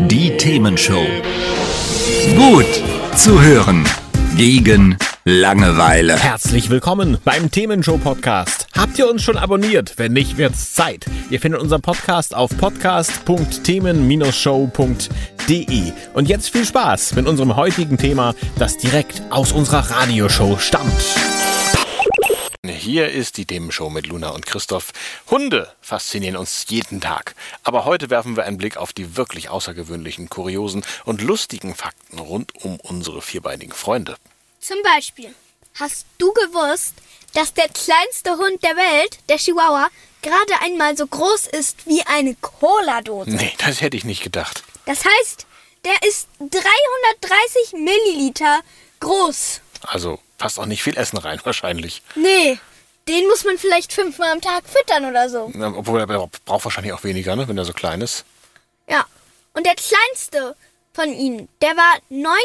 Die Themenshow. Gut zu hören. Gegen Langeweile. Herzlich willkommen beim Themenshow-Podcast. Habt ihr uns schon abonniert? Wenn nicht, wird's Zeit. Ihr findet unseren Podcast auf podcast.themen-show.de. Und jetzt viel Spaß mit unserem heutigen Thema, das direkt aus unserer Radioshow stammt. Hier ist die Themenshow mit Luna und Christoph. Hunde faszinieren uns jeden Tag. Aber heute werfen wir einen Blick auf die wirklich außergewöhnlichen, kuriosen und lustigen Fakten rund um unsere vierbeinigen Freunde. Zum Beispiel, hast du gewusst, dass der kleinste Hund der Welt, der Chihuahua, gerade einmal so groß ist wie eine Cola-Dose? Nee, das hätte ich nicht gedacht. Das heißt, der ist 330 Milliliter groß. Also passt auch nicht viel Essen rein wahrscheinlich. Nee, den muss man vielleicht 5-mal am Tag füttern oder so. Obwohl er braucht wahrscheinlich auch weniger, ne, wenn er so klein ist. Ja, und der kleinste von ihnen, der war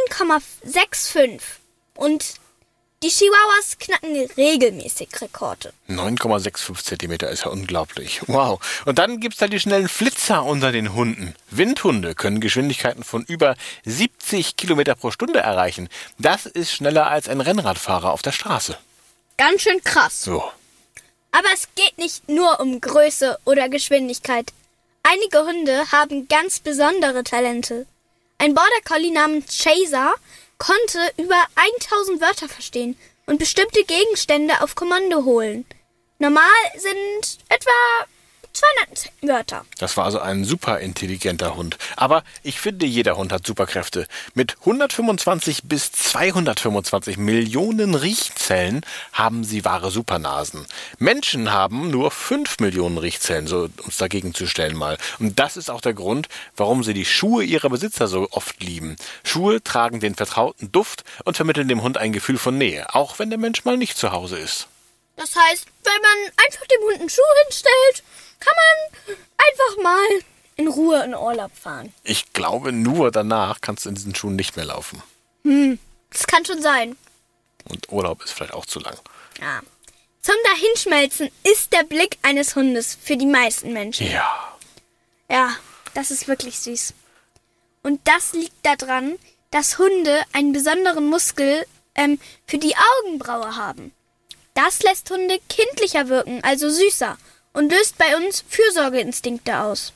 9,65. Und die Chihuahuas knacken regelmäßig Rekorde. 9,65 Zentimeter ist ja unglaublich. Wow. Und dann gibt's da die schnellen Flitzer unter den Hunden. Windhunde können Geschwindigkeiten von über 70 Kilometer pro Stunde erreichen. Das ist schneller als ein Rennradfahrer auf der Straße. Ganz schön krass. So. Aber es geht nicht nur um Größe oder Geschwindigkeit. Einige Hunde haben ganz besondere Talente. Ein Border Collie namens Chaser konnte über 1000 Wörter verstehen und bestimmte Gegenstände auf Kommando holen. Normal sind etwa 200 Wörter. Das war also ein super intelligenter Hund. Aber ich finde, jeder Hund hat Superkräfte. Mit 125 bis 225 Millionen Riechzellen haben sie wahre Supernasen. Menschen haben nur 5 Millionen Riechzellen, so uns dagegen zu stellen mal. Und das ist auch der Grund, warum sie die Schuhe ihrer Besitzer so oft lieben. Schuhe tragen den vertrauten Duft und vermitteln dem Hund ein Gefühl von Nähe, auch wenn der Mensch mal nicht zu Hause ist. Das heißt, wenn man einfach dem Hund einen Schuh hinstellt, kann man einfach mal in Ruhe in Urlaub fahren. Ich glaube, nur danach kannst du in diesen Schuhen nicht mehr laufen. Das kann schon sein. Und Urlaub ist vielleicht auch zu lang. Ja. Zum Dahinschmelzen ist der Blick eines Hundes für die meisten Menschen. Ja. Ja, das ist wirklich süß. Und das liegt daran, dass Hunde einen besonderen Muskel für die Augenbraue haben. Das lässt Hunde kindlicher wirken, also süßer, und löst bei uns Fürsorgeinstinkte aus.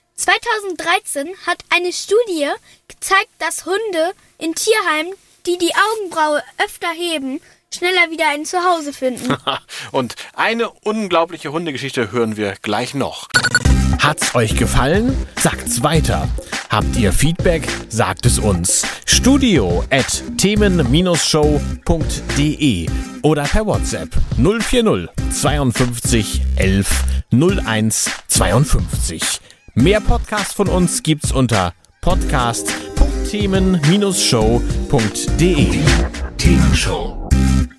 2013 hat eine Studie gezeigt, dass Hunde in Tierheimen, die die Augenbraue öfter heben, schneller wieder ein Zuhause finden. Und eine unglaubliche Hundegeschichte hören wir gleich noch. Hat's euch gefallen? Sagt's weiter. Habt ihr Feedback? Sagt es uns. studio@themen-show.de oder per WhatsApp 040 52 11 01 52. Mehr Podcasts von uns gibt's unter podcast.themen-show.de. Themenshow.